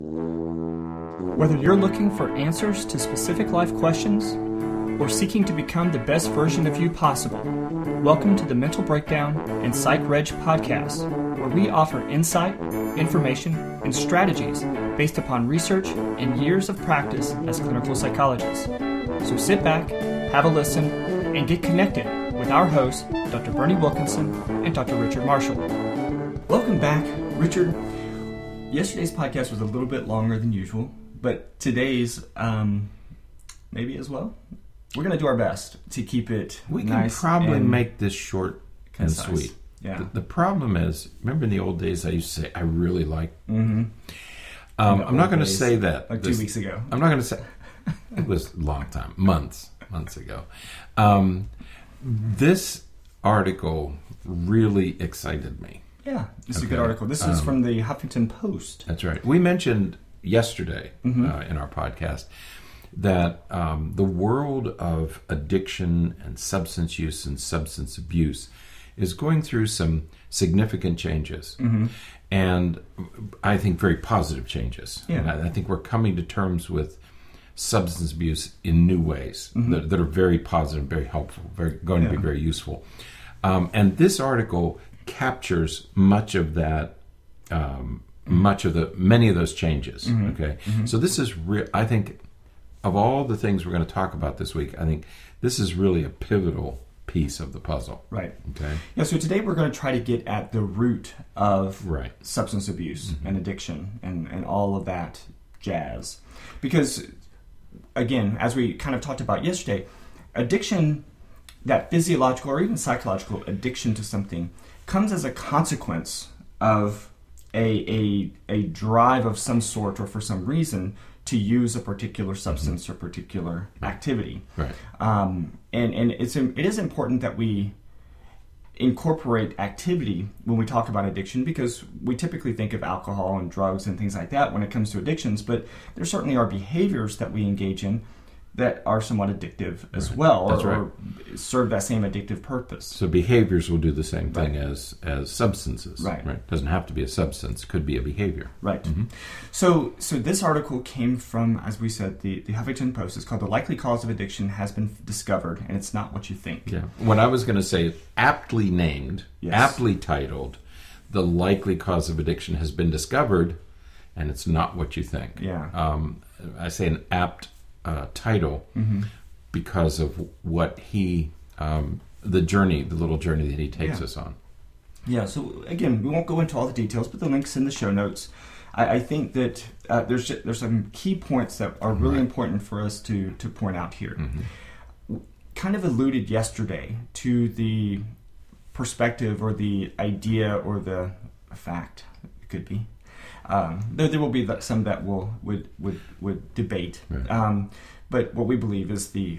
Whether you're looking for answers to specific life questions or seeking to become the best version of you possible, welcome to the Mental Breakdown and Psych Reg podcast, where we offer insight, information, and strategies based upon research and years of practice as clinical psychologists. So sit back, have a listen, and get connected with our hosts, Dr. Bernie Wilkinson and Dr. Richard Marshall. Welcome back, Richard. Yesterday's podcast was a little bit longer than usual, but today's maybe as well. We're going to do our best to keep it We nice can probably and make this short concise. and sweet. Yeah. The problem is, remember in the old days I used to say, I really like... Mm-hmm. I'm not going to say that. Like 2 weeks ago. I'm not going to say... It was a long time. Months ago. This article really excited me. Yeah, this is a good article. This is from the Huffington Post. That's right. We mentioned yesterday in our podcast that the world of addiction and substance use and substance abuse is going through some significant changes. And I think very positive changes. Yeah. And I think we're coming to terms with substance abuse in new ways that are very positive, very helpful, going to be very useful. And this article captures much of that, many of those changes. Okay, so this is I think of all the things we're going to talk about this week, I think this is really a pivotal piece of the puzzle. Right. Okay. Yeah. So today we're going to try to get at the root of Right. substance abuse and addiction and all of that jazz, because again, as we kind of talked about yesterday, addiction, that physiological or even psychological addiction to something, comes as a consequence of a drive of some sort or for some reason to use a particular substance or particular activity. Right. And it is important that we incorporate activity when we talk about addiction, because we typically think of alcohol and drugs and things like that when it comes to addictions, but there certainly are behaviors that we engage in that are somewhat addictive as well, That's or serve that same addictive purpose. So behaviors will do the same thing as substances. Right. Doesn't have to be a substance; could be a behavior. Right. So this article came from, as we said, the Huffington Post. It's called "The Likely Cause of Addiction Has Been Discovered, and It's Not What You Think." Yeah. What I was going to say, aptly named, Yes. aptly titled, "The Likely Cause of Addiction Has Been Discovered, and It's Not What You Think." Yeah. I say an apt title because of what he, the little journey that he takes us on. Yeah, so again, we won't go into all the details, but the link's in the show notes. I think that there's some key points that are really important for us to point out here. Kind of alluded yesterday to the perspective or the idea or the fact, it could be. There will be some that would debate, Right. but what we believe is the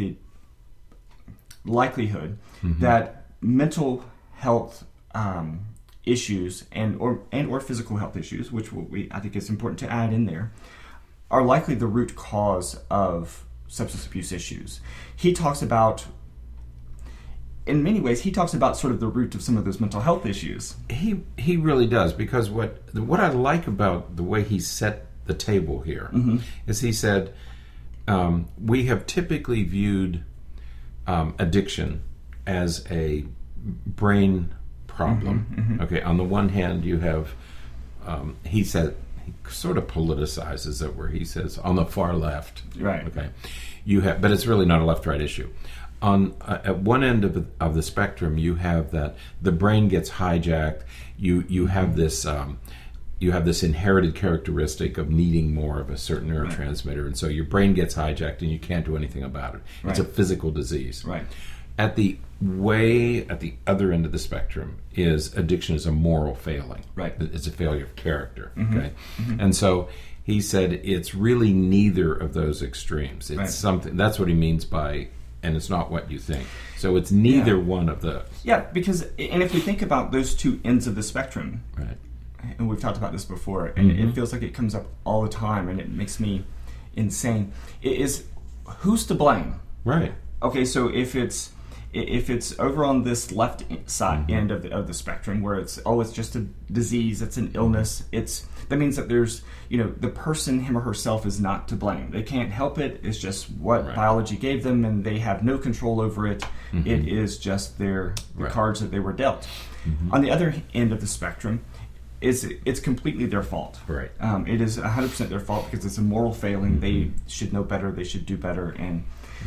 likelihood that mental health issues and or physical health issues, which I think it's important to add in there, are likely the root cause of substance abuse issues. He talks about. In many ways, he talks about sort of the root of some of those mental health issues. He really does, because what I like about the way he set the table here is he said, we have typically viewed addiction as a brain problem. Okay, on the one hand, you have, he said, he sort of politicizes it, where he says on the far left, Right. Okay, you have, but it's really not a left-right issue. On at one end of the spectrum, you have that the brain gets hijacked. You have this inherited characteristic of needing more of a certain neurotransmitter, and so your brain gets hijacked, and you can't do anything about it. It's a physical disease. Right. At the other end of the spectrum is addiction is a moral failing. Right. It's a failure of character. Okay, and so he said it's really neither of those extremes. It's something. That's what he means by. And it's not what you think. So it's neither one of those. Yeah, because, and if we think about those two ends of the spectrum, Right. and we've talked about this before, and it feels like it comes up all the time, and it makes me insane, it is who's to blame? Right. Okay, so if it's over on this left side end of the spectrum, where it's just a disease, it's an illness, it's that means that there's, the person, him or herself, is not to blame. They can't help it. It's just what biology gave them, and they have no control over it. Mm-hmm. It is just the cards that they were dealt. Mm-hmm. On the other end of the spectrum, it's completely their fault. Right. It is 100% their fault because it's a moral failing. Mm-hmm. They should know better. They should do better. And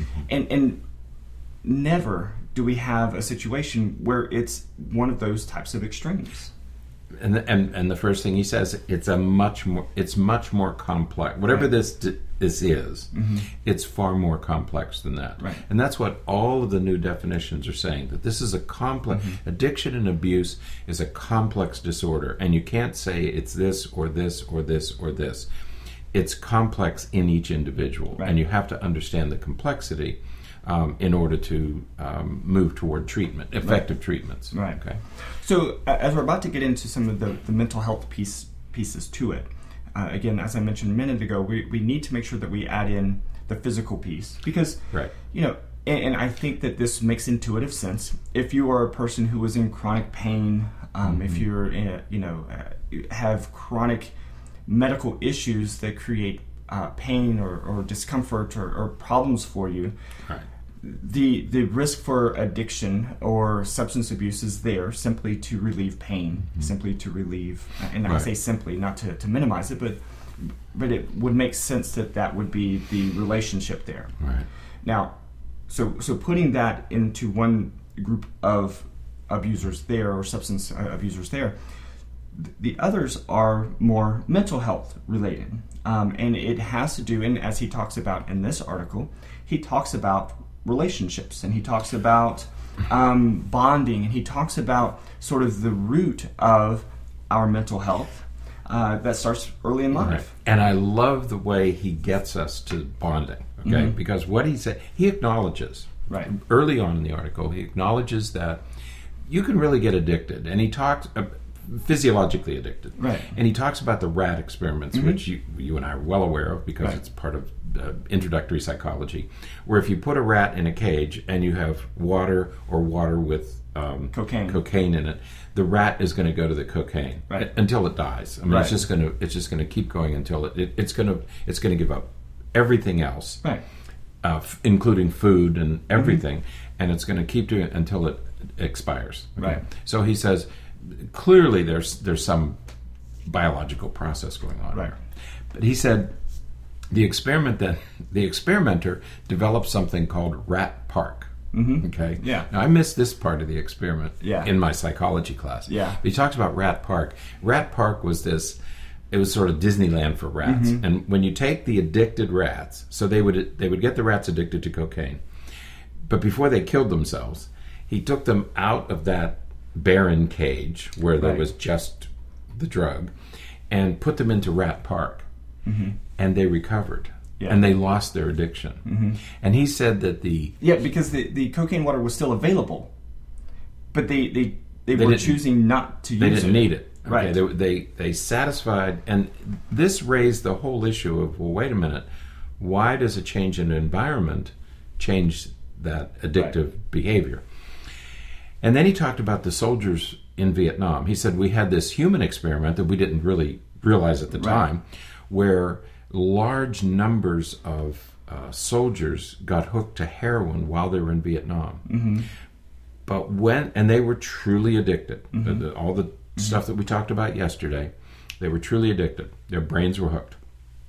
never do we have a situation where it's one of those types of extremes. And the first thing he says, it's much more complex. Whatever this is, mm-hmm. it's far more complex than that. Right. And that's what all of the new definitions are saying, that this is a complex, mm-hmm. addiction and abuse is a complex disorder. And you can't say it's this or this or this or this. It's complex in each individual. Right. And you have to understand the complexity in order to move toward treatment, effective treatments. Right. Okay. So as we're about to get into some of the mental health pieces to it, again, as I mentioned a minute ago, we need to make sure that we add in the physical piece because, and I think that this makes intuitive sense. If you are a person who is in chronic pain, mm-hmm. if you're have chronic medical issues that create pain or discomfort or problems for you, right. The risk for addiction or substance abuse is there simply to relieve pain, mm-hmm. simply to relieve, and I say simply, not to minimize it, but it would make sense that would be the relationship there. Right. Now, so putting that into one group of abusers there or substance abusers there, the others are more mental health related, and it has to do, and as he talks about in this article, he talks about relationships, and he talks about bonding, and he talks about sort of the root of our mental health that starts early in life. Right. And I love the way he gets us to bonding, okay? Mm-hmm. Because what he said, he acknowledges, early on in the article, he acknowledges that you can really get addicted, and he talks physiologically addicted. Right. And he talks about the rat experiments, mm-hmm. which you and I are well aware of because it's part of introductory psychology, where if you put a rat in a cage and you have water with cocaine in it, the rat is going to go to the cocaine until it dies. I mean, it's just going to keep going until it's going to give up everything else, including food and everything, mm-hmm. and it's going to keep doing it until it expires. Okay? Right. So he says, clearly there's some biological process going on there. But he said the experimenter developed something called Rat Park. Mm-hmm. Okay. Yeah. Now I missed this part of the experiment in my psychology class. Yeah. But he talks about Rat Park. Rat Park was this. It was sort of Disneyland for rats. Mm-hmm. And when you take the addicted rats, so they would get the rats addicted to cocaine, but before they killed themselves, he took them out of that barren cage where there was just the drug and put them into Rat Park, mm-hmm. and they recovered and they lost their addiction. Mm-hmm. And he said that because the cocaine water was still available, but they were choosing not to use it. They didn't need it. Okay, Right. They satisfied, and this raised the whole issue of, well, wait a minute, why does a change in environment change that addictive behavior? And then he talked about the soldiers in Vietnam. He said we had this human experiment that we didn't really realize at the time, where large numbers of soldiers got hooked to heroin while they were in Vietnam. Mm-hmm. But and they were truly addicted. Mm-hmm. All the mm-hmm. stuff that we talked about yesterday, they were truly addicted. Their brains were hooked.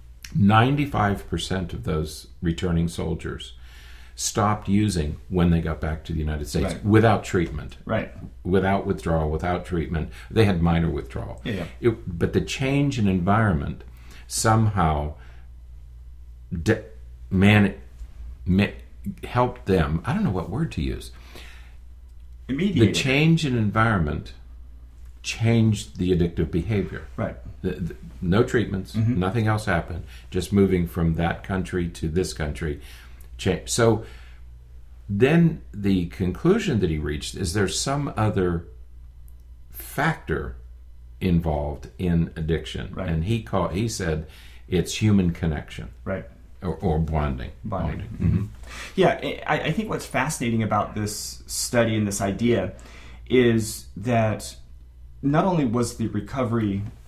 95% of those returning soldiers stopped using when they got back to the United States without treatment, without withdrawal, without treatment. They had minor withdrawal. But the change in environment somehow helped them. I don't know what word to use. Immediately. The change in environment changed the addictive behavior. Right. No treatments, mm-hmm. nothing else happened. Just moving from that country to this country. So then the conclusion that he reached is there's some other factor involved in addiction, and he said it's human connection, or bonding. Mm-hmm. Yeah, I think what's fascinating about this study and this idea is that not only was the recovery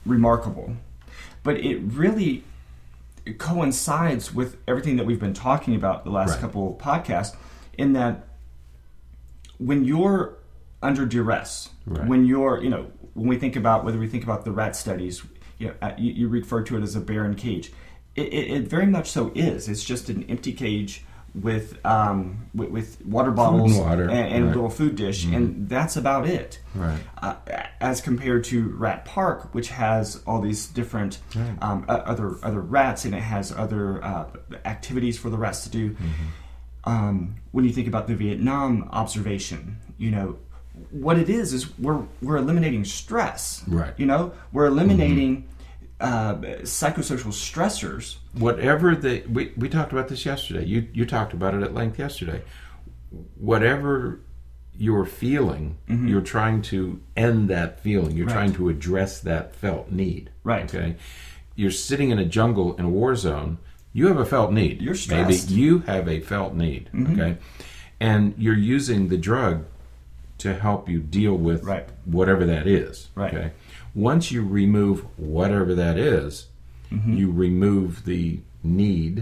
remarkable. But it really coincides with everything that we've been talking about the last couple of podcasts, in that when you're under duress, when you're, when we think about, whether we think about the rat studies, you refer to it as a barren cage. It very much so is. It's just an empty cage with water bottles and a little food dish, and that's about it. Right. As compared to Rat Park, which has all these different other rats, and it has other activities for the rats to do. When you think about the Vietnam observation, what it is we're eliminating stress. Right. We're eliminating psychosocial stressors. Whatever we talked about this yesterday. You talked about it at length yesterday. Whatever you're feeling, you're trying to end that feeling. You're trying to address that felt need. Right. Okay. You're sitting in a jungle in a war zone. You have a felt need. You're stressed. Maybe you have a felt need. Okay. And you're using the drug to help you deal with whatever that is. Right. Okay. Once you remove whatever that is, you remove the need,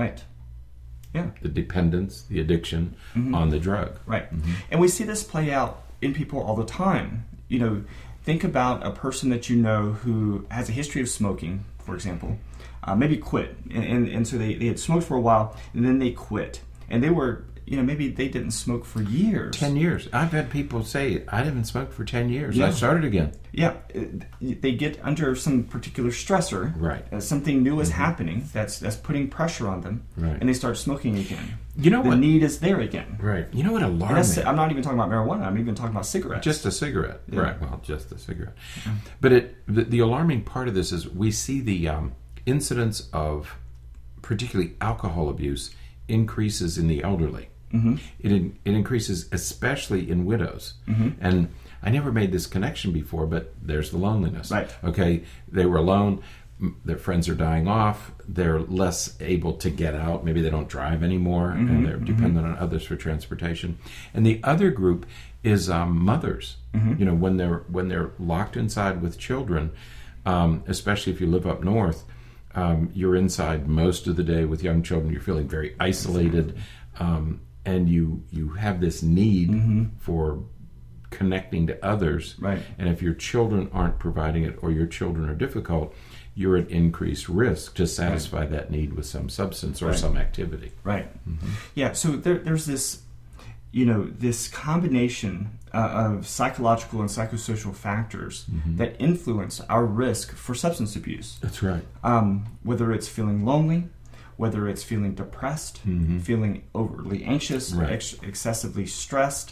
the dependence, the addiction on the drug. Right. And we see this play out in people all the time. Think about a person that who has a history of smoking, for example, maybe quit. And so they had smoked for a while, and then they quit. And they were, maybe they didn't smoke for years. 10 years. I've had people say, I didn't smoke for 10 years. Yeah. I started again. Yeah. They get under some particular stressor. Right. Something new is happening that's putting pressure on them. Right. And they start smoking again. The need is there again. Right. You know what alarmed me? I'm not even talking about marijuana. I'm even talking about cigarettes. Just a cigarette. Yeah. Right. Well, just a cigarette. But the alarming part of this is we see the incidence of particularly alcohol abuse increases in the elderly. It increases especially in widows. And I never made this connection before, but there's the loneliness. Right. Okay, they were alone. Their friends are dying off. They're less able to get out. Maybe they don't drive anymore, and they're dependent on others for transportation. And the other group is mothers. When they're locked inside with children, especially if you live up north, you're inside most of the day with young children. You're feeling very isolated. And you have this need for connecting to others. Right. And if your children aren't providing it, or your children are difficult, you're at increased risk to satisfy that need with some substance or some activity. Right. Yeah, so there's this, this combination of psychological and psychosocial factors that influence our risk for substance abuse. That's right. Whether it's feeling lonely, whether it's feeling depressed, feeling overly anxious, excessively stressed,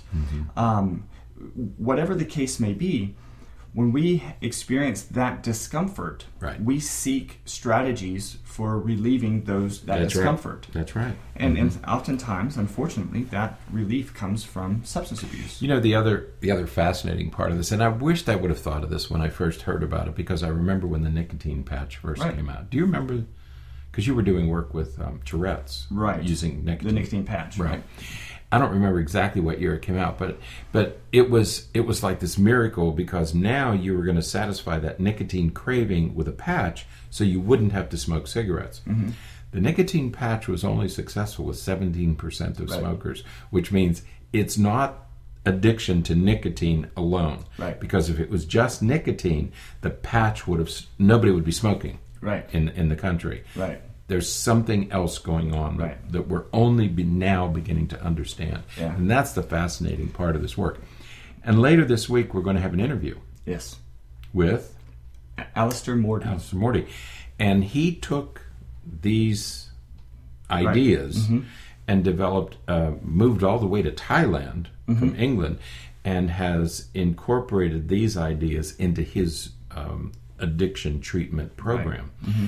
whatever the case may be, when we experience that discomfort, we seek strategies for relieving that discomfort. That's right. And oftentimes, unfortunately, that relief comes from substance abuse. The other fascinating part of this, and I wished I would have thought of this when I first heard about it, because I remember when the nicotine patch first came out. Do you remember? Because you were doing work with Tourette's, using nicotine. The nicotine patch, right? I don't remember exactly what year it came out, but it was like this miracle, because now you were going to satisfy that nicotine craving with a patch, so you wouldn't have to smoke cigarettes. The nicotine patch was only successful with 17% of smokers, which means it's not addiction to nicotine alone. Right. Because if it was just nicotine, the patch nobody would be smoking. Right. In the country. Right. There's something else going on that we're only now beginning to understand. Yeah. And that's the fascinating part of this work. And later this week, we're going to have an interview. Yes. With? Alistair Morty. Alistair Morty. And he took these ideas and developed, moved all the way to Thailand from England, and has incorporated these ideas into his addiction treatment program,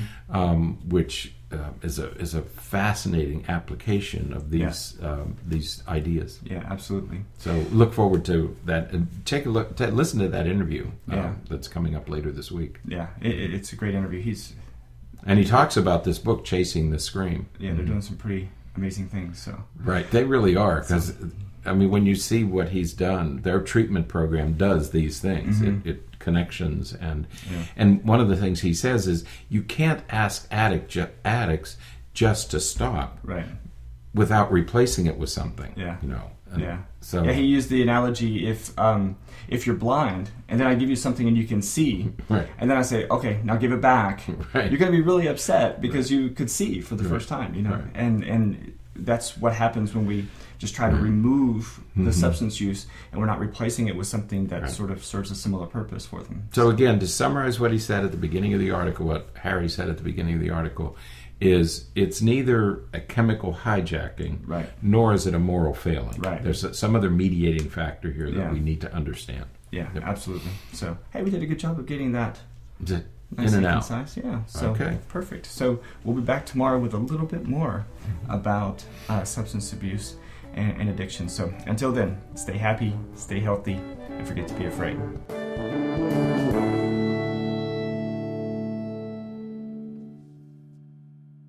which is a fascinating application of these ideas. Yeah, absolutely. So look forward to that, and take a look, listen to that interview that's coming up later this week. Yeah, it's a great interview. And he talks about this book, Chasing the Scream. Yeah, they're doing some pretty amazing things. So right, they really are, because I mean, when you see what he's done, their treatment program does these things. It connections and one of the things he says is you can't ask addicts just to stop, right, without replacing it with something. Yeah, you know. So he used the analogy if you're blind and then I give you something and you can see, right, and then I say, okay, now give it back, right, you're going to be really upset because you could see for the first time, you know, right, and that's what happens when we just try to remove the substance use and we're not replacing it with something that sort of serves a similar purpose for them. So again, to summarize what he said at the beginning of the article, what Harry said at the beginning of the article, is it's neither a chemical hijacking, right, nor is it a moral failing. Right. There's some other mediating factor here that we need to understand. Yeah, absolutely. So, hey, we did a good job of getting that nice in and and out. concise. Yeah, so okay, perfect. So we'll be back tomorrow with a little bit more about substance abuse and addiction. So until then, stay happy, stay healthy, and forget to be afraid.